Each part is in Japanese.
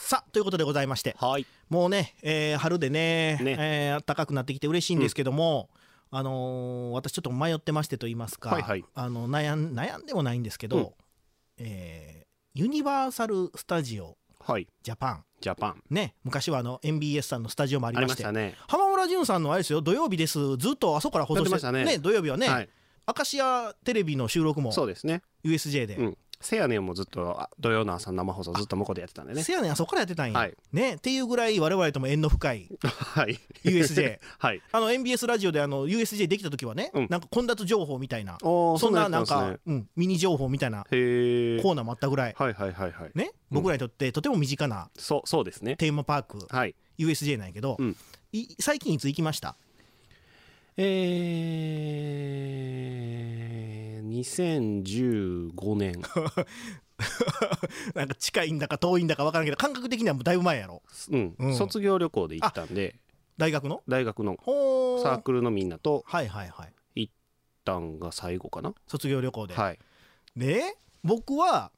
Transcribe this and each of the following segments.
さあということでございまして、 はい、 もうね、春でね、暖かくなってきて嬉しいんですけども、私ちょっと迷ってましてと言いますか、 はいはい、 悩んでもないんですけど、ユニバーサル・スタジオ、 はい、 ジャパンね、昔はMBS さんのスタジオもありまして、 ね、 浜村淳さんのあれですよ、土曜日です、ずっとあそこから放送してましたね、土曜日はね、はい、明石家テレビの収録もそうですね USJ で、 せやねんもずっと土曜の朝生放送ずっと向こうでやってたんでね。 せやねんあそこからやってたんや、 はい、 ね、っていうぐらい我々とも縁の深い、はい、USJ、はい、MBS ラジオでUSJ できた時はね、なんか混雑情報みたいな、そんななんか、ミニ情報みたいなコーナーもあったぐらい、ね、僕らにとってとても身近なそうですね、 テーマパーク、はい、USJ なんやけど、最近いつ行きました？ 2015年なんか近いんだか遠いんだか分からんけど感覚的にはもうだいぶ前やろ、 卒業旅行で行ったんで、 大学のサークルのみんなと行ったんが最後かな、 卒業旅行で、 はい、 で僕は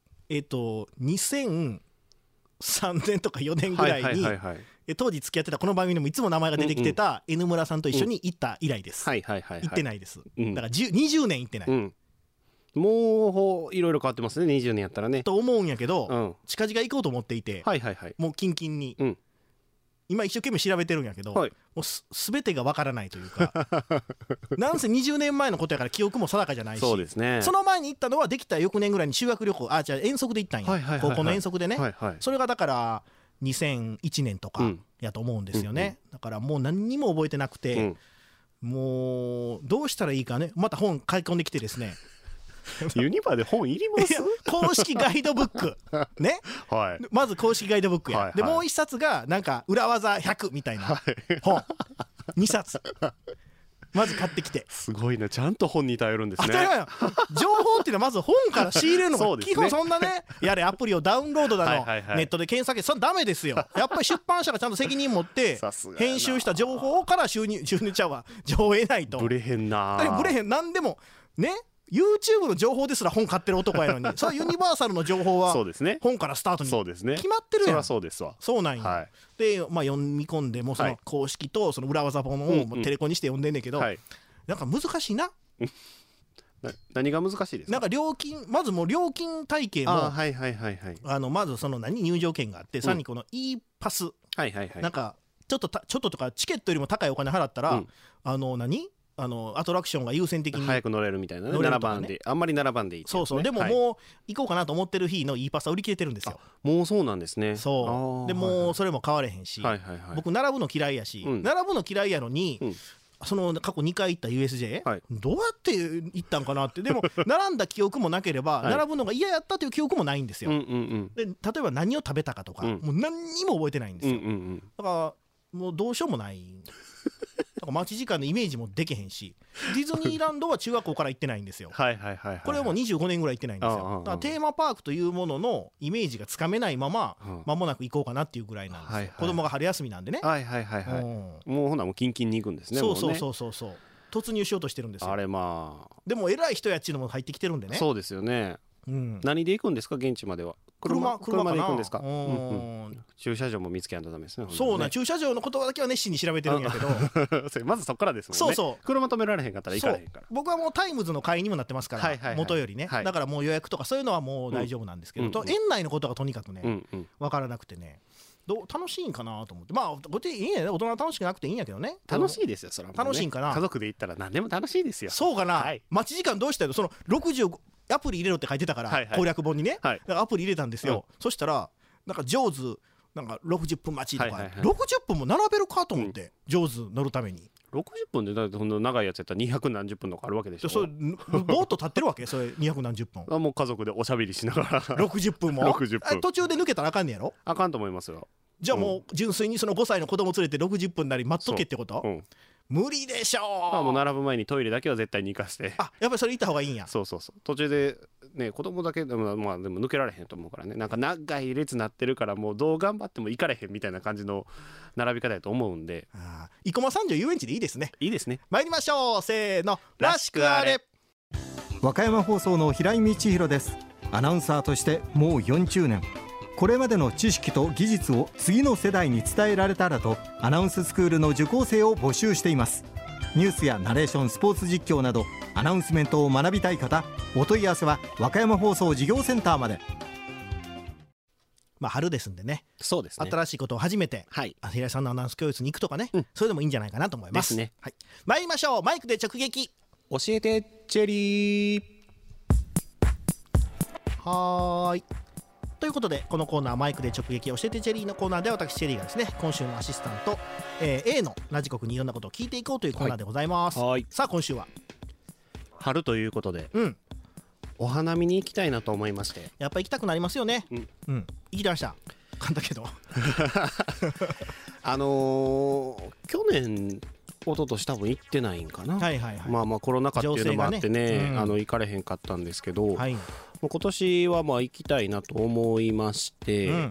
2003年とか4年ぐらいに当時付き合ってたこの番組でもいつも名前が出てきてた N 村さんと一緒に行った以来です。行ってないです、だから20年行ってない、 もういろいろ変わってますね、20年やったらねと思うんやけど、近々行こうと思っていて、もうキンキンに、今一生懸命調べてるんやけど、もう全てがわからないというかなんせ20年前のことやから記憶も定かじゃないし、 そうですね、その前に行ったのはできた翌年ぐらいに修学旅行、じゃあ遠足で行ったんや、高校の遠足でね、それがだから2001年とかやと思うんですよね、だからもう何にも覚えてなくて、もうどうしたらいいかね、また本買い込んできてですねユニバで本いります？ 公式ガイドブックね、まず公式ガイドブックや、でもう一冊がなんか裏技100みたいな本2冊まず買ってきて、 すごいな、ちゃんと本に頼るんですね。 当たり前や、情報っていうのはまず本から仕入れるのが基本、そんなねやれアプリをダウンロードだのネットで検索、それダメですよ、やっぱり出版社がちゃんと責任持って編集した情報から収入ちゃうわ、情報を得ないと。 ブレへんな、 ブレへん、なんでもね、YouTube の情報ですら本買ってる男やのにそれユニバーサルの情報は本からスタートに決まってるやん。 そうですわ、 そうなんや、で、読み込んでもその公式とその裏技本をテレコにして読んでんねんけど、なんか難しいな何が難しいですか？ なんかまずもう料金体系もまずその入場券があって、さらにこの E パス、なんかちょっととかチケットよりも高いお金払ったら、アトラクションが優先的に早く乗れるみたいなね、7番であんまり7番でいい、 そうそう、でももう行こうかなと思ってる日の E パスは売り切れてるんですよ。 もうそうなんですね。 そうでもうそれも買われへんし、僕並ぶの嫌いやし、並ぶの嫌いやのに、その過去2回行った USJ、どうやって行ったんかなって、でも並んだ記憶もなければ、並ぶのが嫌やったという記憶もないんですよ。で例えば何を食べたかとか、もう何にも覚えてないんですよ。だからもうどうしようもない待ち時間のイメージもできへんし、ディズニーランドは中学校から行ってないんですよ。これはもう25年ぐらい行ってないんですよ。だからテーマパークというもののイメージがつかめないまま、間もなく行こうかなっていうぐらいなんですよ。子供が春休みなんでね。 もうほなもうキンキンに行くんですね。 そう突入しようとしてるんですよ。でも偉い人やっちゅうのも入ってきてるんでね。 そうですよね。何で行くんですか、現地までは？車で行くんですか？駐車場も見つけないとダメですね。 そうな、駐車場のことだけは熱心に調べてるんやけどまずそこからですもんね。車止められへんかったら行かれへんから。 僕はもうタイムズの会員にもなってますから、元よりね、だからもう予約とかそういうのはもう大丈夫なんですけど、園内のことがとにかくね分からなくてね、楽しいんかなと思って、まあこっちいいね、大人は楽しくなくていいんやけどね。 楽しいですよ、それは。 楽しいんかな。 家族で行ったら何でも楽しいですよ。 そうかな。待ち時間どうしたよ、その65アプリ入れろって書いてたから攻略本にね、だからアプリ入れたんですよ。そしたらなんか上手なんか60分待ちとか、60分も並べるかと思って、上手乗るために 60分でだってそんな長いやつやったら200何十分とかあるわけでしょ。 それぼーっと立ってるわけそれ200何十分もう家族でおしゃべりしながら 60分も 60分途中で抜けたらあかんねやろ。 あかんと思いますよ。 じゃあもう純粋にその5歳の子供連れて60分なり待っとけってこと？無理でしょう。 もう並ぶ前にトイレだけは絶対に行かして。 やっぱりそれ行った方がいいんや。 そう途中でね、子供だけでもまあでも抜けられへんと思うからね、なんか長い列なってるからもうどう頑張っても行かれへんみたいな感じの並び方やと思うんで、 生駒三条遊園地でいいですね。 いいですね。 参りましょう、せーの、らしくあれ。 和歌山放送の平井道弘です。アナウンサーとしてもう40年、 これまでの知識と技術を次の世代に伝えられたらとアナウンススクールの受講生を募集しています。ニュースやナレーション、スポーツ実況などアナウンスメントを学びたい方、お問い合わせは和歌山放送事業センターまで。 春ですんでね。 そうですね。 新しいことを始めて、平井さんのアナウンス教室に行くとかね、それでもいいんじゃないかなと思います。 ですね。 はい。参りましょう。マイクで直撃。 教えてチェリー。 はーい。ということでこのコーナーマイクで直撃教えてチェリーのコーナーで私チェリーがですね今週のアシスタント、A のラジコクにいろんなことを聞いていこうというコーナーでございます。さあ今週は春ということで、お花見に行きたいなと思いまして。 やっぱ行きたくなりますよね。行きてました。簡単だけど去年一昨年多分行ってないんかな。まあコロナ禍っていうのもあってね、行かれへんかったんですけど、今年はまあ行きたいなと思いまして、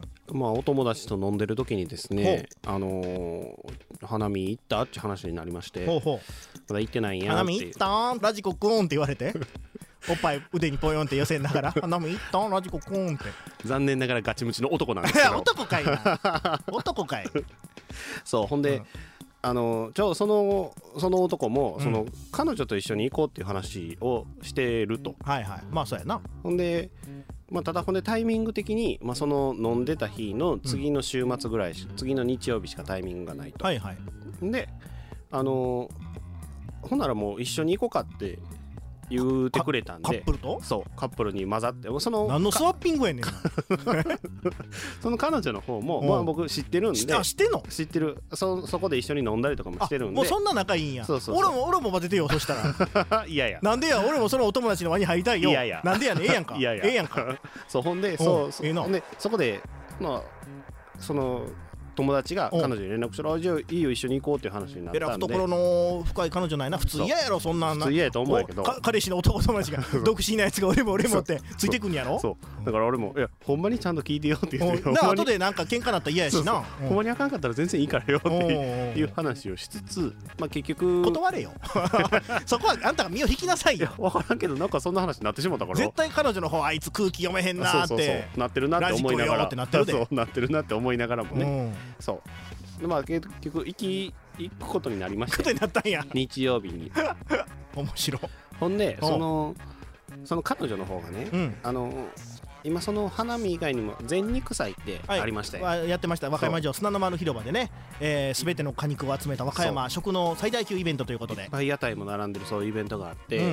お友達と飲んでる時にですね、花見行ったって話になりまして、まだ行ってないんやって。 花見行ったんラジコクーンって言われておっぱい腕にポヨンって寄せながら花見行ったんラジコクーンって。 残念ながらガチムチの男なんですけど男かいな男かいそうほんで、その男も、その彼女と一緒に行こうっていう話をしてると。 まあそうやな。 ほんで、ただタイミング的に、その飲んでた日の次の週末ぐらい、次の日曜日しかタイミングがないと。でほんならもう一緒に行こうかって言うてくれたんで。 カップルと？ そうカップルに混ざって、その何のスワッピングやねんその彼女の方も、僕知ってるんで。知ってんの？ 知ってる。そこで一緒に飲んだりとかもしてるんで。 もうそんな仲いいんや。俺も混ぜてよそしたらいやいやなんでや、俺もそのお友達の輪に入りたいよ。 いやいやなんでやねん。ええやんか。 いやいやええやんかそうほんでそこでその友達が彼女に連絡したら、じゃあいいよ一緒に行こうっていう話になったんで。 懐の深い彼女ないな。普通嫌やろそんな。 普通嫌やと思うやけど、 彼氏の男友達が独身なやつが俺もってついてくんやろ。 そうだから俺もいやほんまにちゃんと聞いてよって言って、 後でなんか喧嘩なったら嫌やしな。 ほんまにあかんかったら全然いいからよっていう話をしつつ、結局断れよそこはあんたが身を引きなさいよ。 分からんけどなんかそんな話になってしまったから、 絶対彼女の方あいつ空気読めへんなーってなってるなって思いながら、 なってる思いながらもね。そう結局行くことになりまして日曜日に面白い。 ほんでその彼女の方がね、今その花見以外にも全肉祭ってありましたよ。 やってました。和歌山城砂の丸広場でね、全ての果肉を集めた和歌山食の最大級イベントということで、 屋台も並んでるそういうイベントがあって、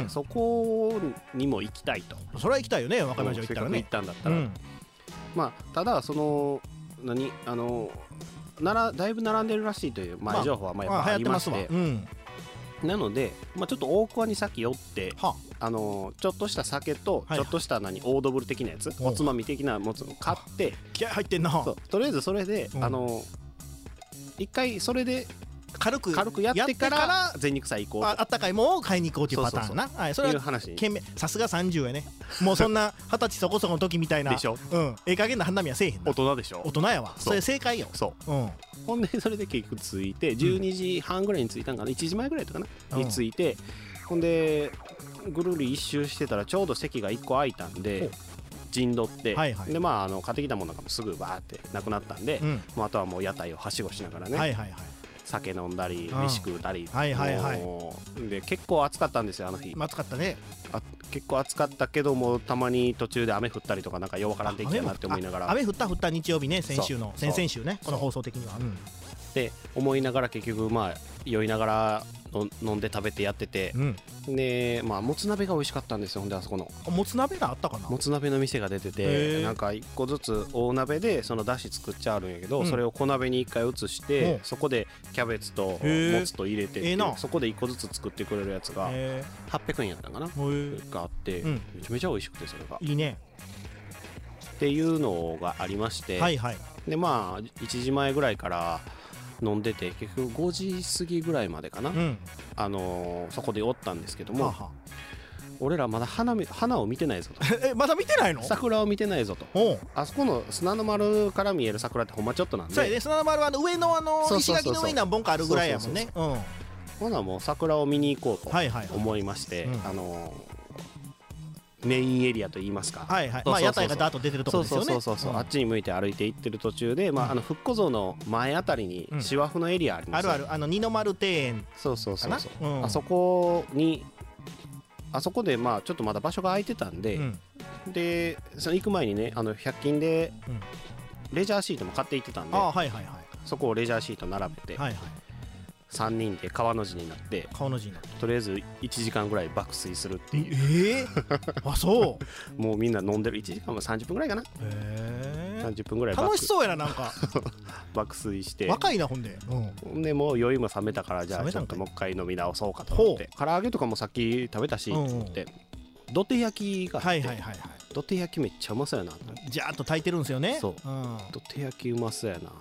そこにも行きたいと。 それは行きたいよね、和歌山城行ったらね。 せっかく行ったんだったら、ただそのだいぶ並んでるらしいという前情報はやっぱありまして、なので、ちょっと大桑に先寄って、ちょっとした酒とちょっとしたオードブル的なやつ、おつまみ的なものを買って、 気合入ってんな。 とりあえずそれで一回それで軽くやってから全肉祭行こう。 あったかいものを買いに行こうっていうパターンな。それはさすが30やね。もうそんな20歳そこそこの時みたいな。 でしょ。 ええ加減な花見はせえへん。 大人でしょ。 大人やわ。それ正解よ。 ほんでそれで結局着いて12時半ぐらいに着いたんかな、1時前ぐらいとかなに着いて、ほんでぐるり一周してたらちょうど席が1個空いたんで陣取って、で買ってきたものなんかもすぐバーってなくなったんで、あとはもう屋台をはしごしながらね、酒飲んだり飯食うたり、で結構暑かったんですよあの日。 暑かったね。 結構暑かったけども、たまに途中で雨降ったりとかなんかようわからん天気やなって思いながら、 雨降った日曜日ね、先々週ね、この放送的にはって思いながら、結局酔いながら飲んで食べてやってて、でもつ鍋が美味しかったんですよ。ほんであそこのもつ鍋があったかな。 もつ鍋の店が出てて、なんか1個ずつ大鍋でそのだし作っちゃあるんやけど、それを小鍋に1回移して、そこでキャベツともつと入れて、そこで1個ずつ作ってくれるやつが800円やったかながあって、めちゃめちゃ美味しくて、それがいいねっていうのがありまして、で1時前ぐらいから飲んでて、結局5時過ぎぐらいまでかな、そこでおったんですけども、俺らまだ花を見てないぞとまだ見てないの？ 桜を見てないぞと。あそこの砂の丸から見える桜ってほんまちょっとなんで、 そうやね、砂の丸は上の石垣の上に何本かあるぐらいやもんね。ほなもう桜を見に行こうと思いまして、 メインエリアといいますか、 はいはい、まあ屋台がダーッと出てるところですよね。 あっちに向いて歩いて行ってる途中で、まあ復古像の前あたりに芝生のエリアあります、 ある二の丸庭園。 そうあそこでまあちょっとまだ場所が空いてたんで、でその行く前にね100均でレジャーシートも買って行ってたんで、そこをレジャーシート並べて、3人で川の字になってとりあえず1時間ぐらい爆睡するっていう。 あ、そうもうみんな飲んでる1時間も30分ぐらいかな。30分ぐらい楽しそうやな、なんか爆睡して、 若いな。ほんでもう酔いも冷めたから、じゃあちょっともう一回飲み直そうかと思って、唐揚げとかもさっき食べたしと思って、土手焼きがあって、土手焼きめっちゃうまそうやなと思って、 ジャーっと炊いてるんですよね。 そう、土手焼きうまそうやなと思って、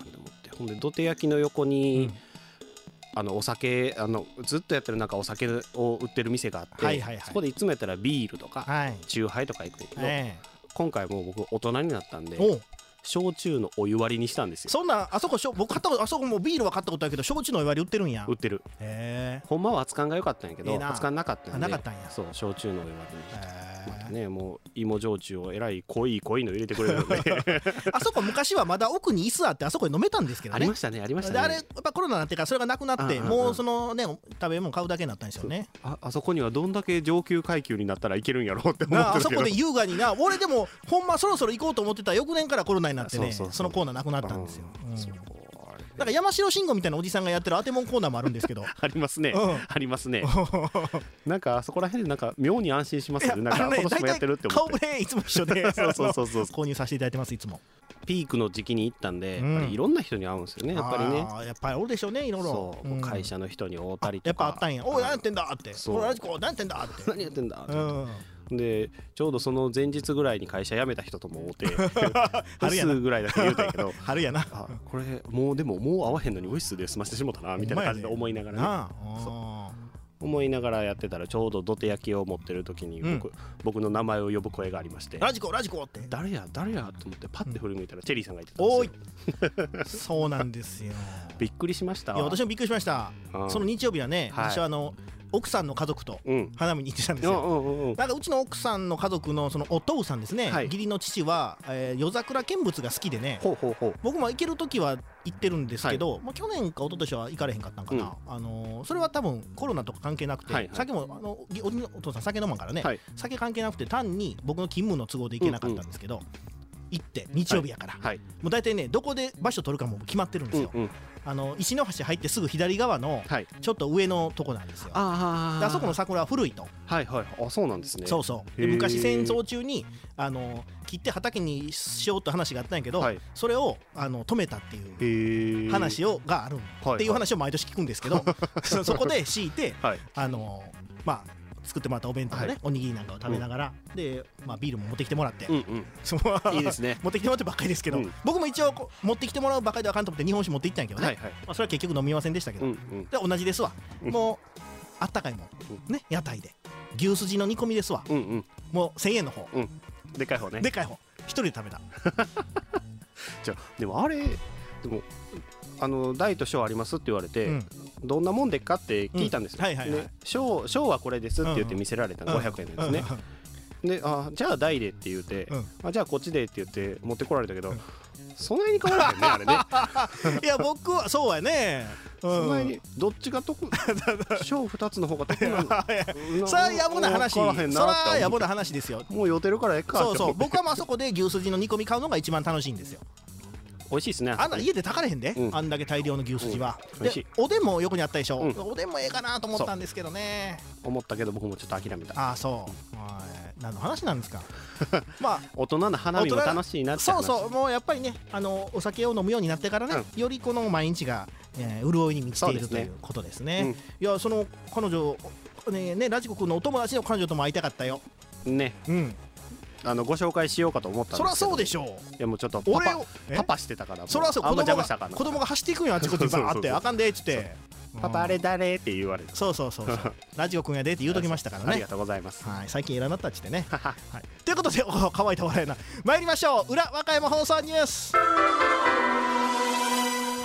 ほんで土手焼きの横に、お酒ずっとやってるなんかお酒を売ってる店があって、そこでいつもやったらビールとか、チューハイとか行くんだけど、今回もう僕大人になったんで焼酎のお湯割りにしたんですよ。 そんなあそこ僕買ったあそこもビールは買ったことあるけど、焼酎のお湯割り売ってるんや。 売ってる。ほんまは熱燗が良かったんやけど、熱燗なかったんで、 なかったんや。 そう焼酎のお湯割りにして、またね、もう芋焼酎をえらい濃いの入れてくれるのであそこ昔はまだ奥に椅子あって、あそこに飲めたんですけどね。 ありましたね。であれやっぱコロナになってからそれがなくなって、もうそのね食べ物買うだけになったんですよね。 あそこにはどんだけ上級階級になったらいけるんやろうって思ってるけど、 あそこで優雅にな。俺でもほんまそろそろ行こうと思ってた翌年からコロナになってね、そのコーナーなくなったんですよ。なんか山城慎吾みたいなおじさんがやってる当てもんコーナーもあるんですけどありますね、ありますねなんかそこら辺でなんか妙に安心しますよね。なんか今年もやってるって思って、 顔ぶれいつも一緒でそう購入させていただいてます。いつもピークの時期に行ったんで、やっぱりいろんな人に会うんですよね。やっぱりね、 やっぱりおるでしょうね、いろいろ。 そう、会社の人に会ったりとか、 やっぱあったんや。おい何やってんだって、これラジコ何やってんだって、 何やってんだってで、ちょうどその前日ぐらいに会社辞めた人とも会うてウイスぐらいだけ言うたんやけど春やな、 これもうでももう会わへんのにウイスで済ませてしもたなみたいな感じで思いながらね、思いながらやってたら、ちょうど土手焼きを持ってる時に僕の名前を呼ぶ声がありまして、 ラジコって誰やと思ってパッて振り向いたらチェリーさんがいてたんですよ。 そうなんですよ。 びっくりしました。 いや私もびっくりしました。その日曜日はね、私は奥さんの家族と花見に行ってたんですよ。なんかうちの奥さんの家族のそのお父さんですね、義理の父は夜桜見物が好きでね、僕も行ける時は行ってるんですけど、去年か一昨年は行かれへんかったんかな。それは多分コロナとか関係なくて、酒もお父さん酒飲まんからね、酒関係なくて単に僕の勤務の都合で行けなかったんですけど、行って日曜日やから、もう大体ねどこで場所取るかも決まってるんですよ。石の橋入ってすぐ左側のちょっと上のとこなんですよ。あそこの桜は古いと。 あ、そうなんですね。 そうで昔戦争中に切って畑にしようと話があったんやけど、それを止めたっていう話があるっていう話を毎年聞くんですけどそこで敷いてまあ作ってもらったお弁当でね、おにぎりなんかを食べながら、でビールも持ってきてもらって、 いいですね。 持ってきてもらってばっかりですけど、僕も一応持ってきてもらうばっかりではあかんと思って日本酒持って行ったんやけどね、それは結局飲みませんでしたけど、で同じですわ。もうあったかいもんね、屋台で牛すじの煮込みですわ。もう1000円の方、 でかい方ね。 でかい方一人で食べた。 じゃでもあれでも大と小ありますって言われて、どんなもんでっかって聞いたんですよ。小はこれですって言って見せられたの500円ですね。でじゃあ大でって言って、じゃあこっちでって言って持ってこられたけど、そんなに変わらへんねあれね。 いや僕はそうやね。 そんなにどっちが得小2つの方が得なの。 それは野暮な話。それは野暮な話ですよ。 もう酔ってるからええか。 そう僕はあそこで牛すじの煮込み買うのが一番楽しいんですよ。 美味しいですね。 家で炊かれへんで、あんだけ大量の牛すじは。でおでんも横にあったでしょ。おでんもええかなと思ったんですけどね。 思ったけど僕もちょっと諦めた。 あ、そう。何の話なんですか。 大人の花見も楽しいなって話。 そうもうやっぱりね、お酒を飲むようになってからね、よりこの毎日が潤いに満ちているということですね。いやその彼女ね、ラジコ君のお友達の彼女とも会いたかったよね。ご紹介しようかと思ったんですけど。 そりゃそうでしょう。 いやもうちょっとパパしてたから。 そりゃそう。子供が走っていくんや、あっちこっちにバーってあかんでっつって。 パパあれ誰って言われる。 そうラジオくんやでって言うときましたからね。 ありがとうございます。 最近偉なったっつってね。ということで乾いた笑いな参りましょう。裏和歌山放送ニュース。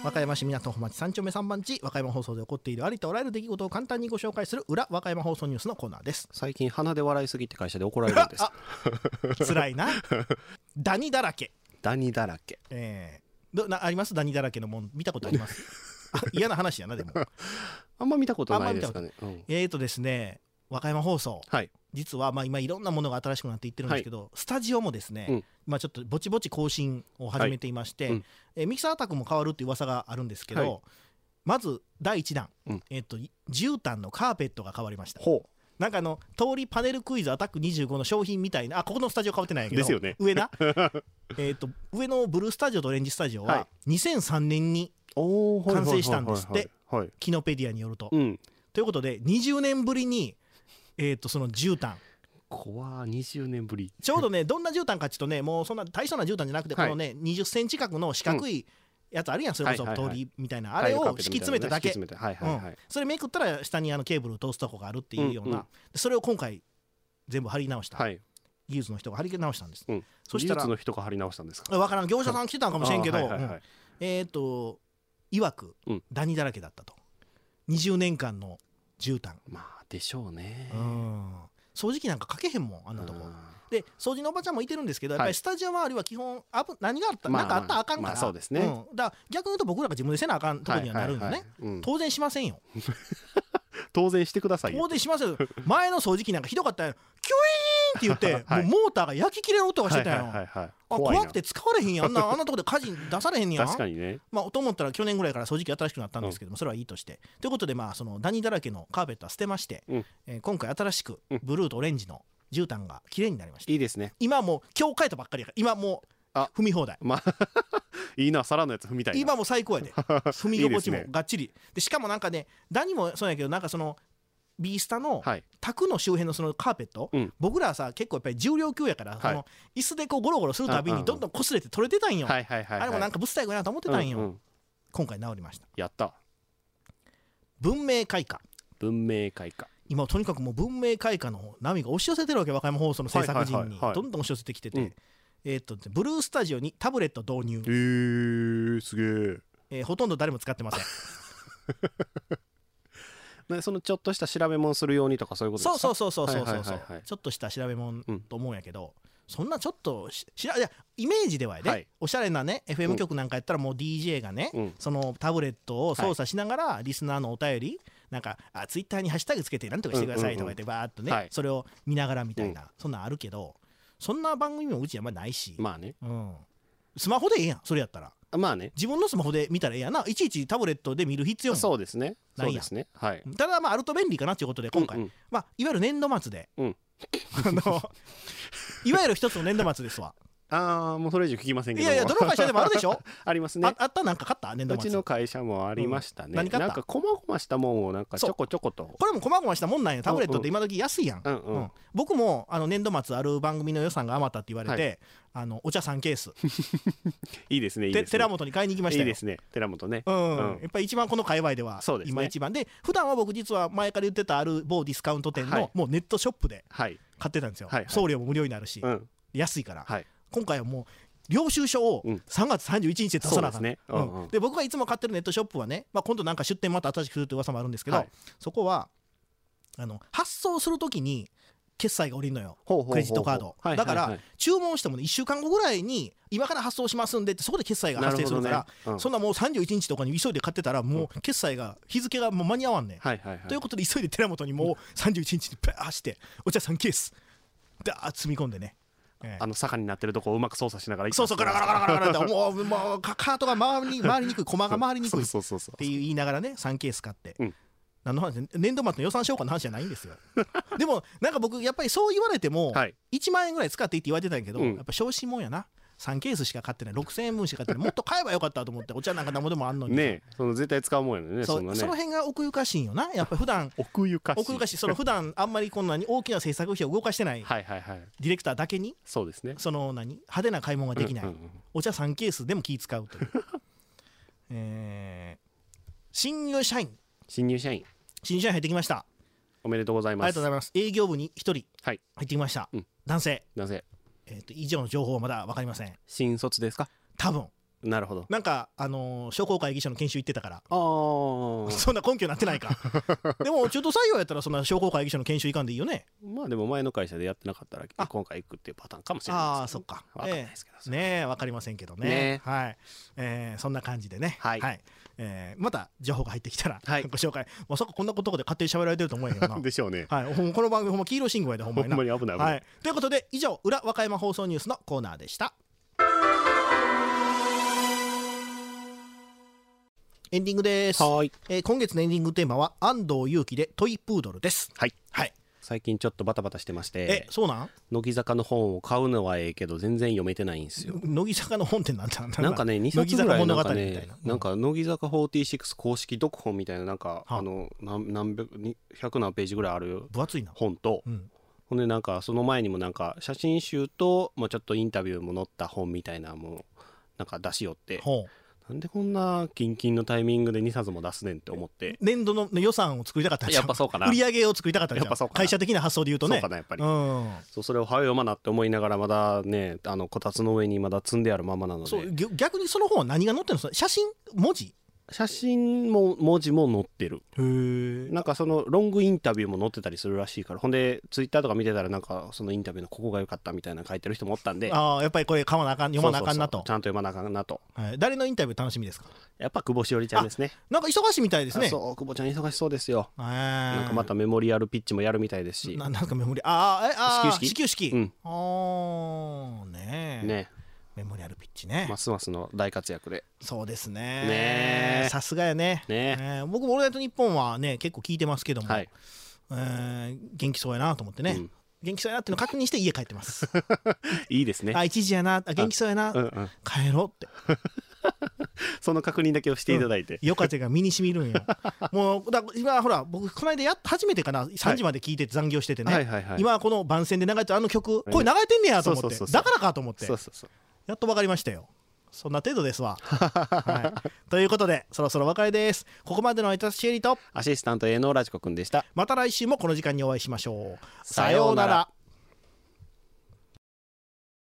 和歌山市港穂町3丁目3番地、和歌山放送で起こっているありとあらゆる出来事を簡単にご紹介する裏和歌山放送ニュースのコーナーです。 最近鼻で笑いすぎって会社で怒られるんです辛いなダニだらけ。 ダニだらけ、 あります？ダニだらけのもん見たことあります嫌な話やな。でもあんま見たことないですかね。 ですね、和歌山放送、はい、実は今いろんなものが新しくなっていってるんですけど、はい、スタジオもですね、ちょっとぼちぼち更新を始めていまして、ミキサーアタックも変わるっていう噂があるんですけど、まず第1弾、絨毯のカーペットが変わりました。なんか通りパネルクイズアタック25の商品みたいな、ここのスタジオ変わってないけどですよね、上な上のブルースタジオとオレンジスタジオは2003年に完成したんですって、キノペディアによると。ということで20年ぶりにその絨毯、 怖20年ぶりちょうどねどんな絨毯かちょっとね、もうそんな大層な絨毯じゃなくて、このね20センチ角の四角いやつあるやん、それこそ通りみたいな、あれを敷き詰めただけ、それめくったら下にケーブルを通すとこがあるっていうような、それを今回全部貼り直した、技術の人が貼り直したんです。 そしたら技術の人が貼り直したんですか？ 分からん、業者さん来てたんかもしれんけど、いわくダニだらけだったと。20年間の絨毯、 まあでしょうね。 掃除機なんかかけへんもん、あんなとこで。掃除のおばちゃんもいてるんですけど、やっぱりスタジオ周りは基本何があった、なんかあったらあかんから、 そうですね。 だから逆に言うと僕らが自分でせなあかんとこにはなるんよね。当然しませんよ当然してくださいよ。 当然しますよ。前の掃除機なんかひどかったよ、キュイーンって言ってもうモーターが焼き切れる音がしてたよ。怖くて使われへんやん、あんなとこで火事出されへんやん。 確かにね。 と思ったら去年ぐらいから掃除機新しくなったんですけども、それはいいとして、ということでそのダニだらけのカーペットは捨てまして、今回新しくブルーとオレンジの絨毯が綺麗になりました。 いいですね。 今もう今日変えたばっかりやから、今もう踏み放題。 いいな、皿のやつ踏みたいな。 今も最高やで踏み心地もがっちりで、しかもなんかね、ダニもそうやけど、なんかそのビースタの卓の周辺のそのカーペット、僕らはさ結構やっぱり重量級やから、その椅子でこうゴロゴロするたびにどんどん擦れて取れてたんよ。あれもなんかぶっさいかなと思ってたんよ。今回治りました。 やった。 文明開化。 文明開化。 今とにかくもう文明開化の波が押し寄せてるわけ、和歌山放送の制作陣にどんどん押し寄せてきてて、ブルースタジオにタブレット導入。 すげえ。ほとんど誰も使ってませんそのちょっとした調べ物するようにとかそういうことですか？ そうちょっとした調べ物と思うんやけど、そんなちょっとイメージではね、おしゃれなね FM 局なんかやったらもう DJ がね、そのタブレットを操作しながらリスナーのお便りなんかツイッターにハッシュタグつけてなんとかしてくださいとか言ってバーっとね、それを見ながらみたいな、そんなんあるけど、そんな番組もうちあんまりないし、スマホでええやん、それやったら。自分のスマホで見たらええやな、いちいちタブレットで見る必要もそうですね。 ないやん。ただあると便利かなということで今回、いわゆる年度末で、いわゆる一つの年度末ですわ。 もうそれ以上聞きませんけど。 いやどの会社でもあるでしょありますね。 あった。なんか買った年度末。 うちの会社もありましたね。 何買った？ なんかこまごましたもんをなんかちょこちょことこれもこまごましたもんなんや。タブレットって今時安いやん。僕も年度末ある番組の予算が余ったって言われて、お茶3ケースいいですね。 寺本に買いに行きましたよ。 いいですね、寺本ね。 やっぱり一番この界隈では今一番で、普段は僕実は前から言ってたある某ディスカウント店のもうネットショップで買ってたんですよ。送料も無料になるし安いから。今回はもう領収書を3月31日で出さなあかん。で僕がいつも買ってるネットショップはね、今度なんか出店また新しくするって噂もあるんですけど、そこは発送するときに決済が降りるのよ、クレジットカードだから、注文しても1週間後ぐらいに今から発送しますんでって、そこで決済が発生するから、そんなもう31日とかに急いで買ってたらもう決済が日付がもう間に合わんねん。ということで急いで寺本にもう31日にパーしてお茶3ケースダーッ積み込んでね、 坂になってるとこをうまく操作しながら、 そうガラガラガラガラガラってもうカートが回りにくい、駒が回りにくいって言いながらね3ケース買って、何の話、年度末の予算消化の話じゃないんですよでもなんか僕やっぱりそう言われても1万円ぐらい使っていいって言われてたんやけど、やっぱ小心者やな。3ケースしか買ってない、6000円分しか買ってない、もっと買えばよかったと思って、お茶なんか何もでもあんのにね、 その絶対使うもんやね。 その辺が奥ゆかしいんよな、やっぱり普段奥ゆかしい、 その普段あんまりこんなに大きな制作費を動かしてないディレクターだけに、 そうですね、 その派手な買い物ができない、お茶3ケースでも気使うという新入社員入ってきました。 おめでとうございます。 ありがとうございます。営業部に1人入ってきました、男性。以上の情報はまだ分かりません。 新卒ですか？ 多分なるほど。 なんか商工会議所の研修行ってたから。 そんな根拠になってないか。でも中途採用やったらそんな商工会議所の研修行かんでいいよね。 まあでも前の会社でやってなかったら今回行くっていうパターンかもしれないです。 そっか。 分かんないですけどね、分かりませんけどね。はい。そんな感じでね。はい。また情報が入ってきたらご紹介。まさかこんなことで勝手に喋られてると思えへんよな。 でしょうね。 はい。この番組ほんま黄色信号やでほんまにな。 ほんまに危ない危ない。 ということで以上裏和歌山放送ニュースのコーナーでした。エンディングです。今月のエンディングテーマは安藤裕樹でトイプードルです。はい。 最近ちょっとバタバタしてまして。 そうなん？ 乃木坂の本を買うのはええけど全然読めてないんですよ。 乃木坂の本ってなんだ？ なんかね2冊ぐらいなんかね、なんか乃木坂46公式読本みたいななんか何百何ページぐらいある分厚いな本と、ほんでなんかその前にもなんか写真集ともうちょっとインタビューも載った本みたいなもなんか出し寄って。なんでこんなキンキンのタイミングで2冊も出すねんって思って年度の予算を作りたかったんじゃん。 やっぱそうかな。 売り上げを作りたかったんじゃん。会社的な発想で言うとね。 そうかなやっぱり。それを読まなって思いながらまだねこたつの上にまだ積んであるままなので。 そう逆にその本は何が載ってるの？写真文字？ 写真も文字も載ってる。なんかそのロングインタビューも載ってたりするらしいから。ほんでツイッターとか見てたらなんかそのインタビューのここが良かったみたいな書いてる人もおったんで、 やっぱりこれ読まなあかんなと。 ちゃんと読まなあかんなと。 誰のインタビュー楽しみですか？ やっぱ久保しおりちゃんですね。 なんか忙しいみたいですね。 そう久保ちゃん忙しそうですよ。なんかまたメモリアルピッチもやるみたいですし。 なんかメモリ始球式。ねメモリアルピッチね。 ますますの大活躍で。 そうですね。さすがやね。僕もオールナイトニッポンはね結構聞いてますけども、元気そうやなと思ってね。元気そうやなっていうのを確認して家帰ってます。 いいですね。 1時やな、元気そうやな、帰ろうって。 その確認だけをしていただいて、 夜風が身に染みるんよ。もう今ほら僕この間初めてかな3時まで聞いて残業しててね、今この番宣で流れてる曲これ流れてんねやと思って、だからかと思ってやっと分かりましたよ。そんな程度ですわ。ということでそろそろお別れです。ここまでの相手シエリとアシスタント A のラジコくんでした。 また来週もこの時間にお会いしましょう。さようなら。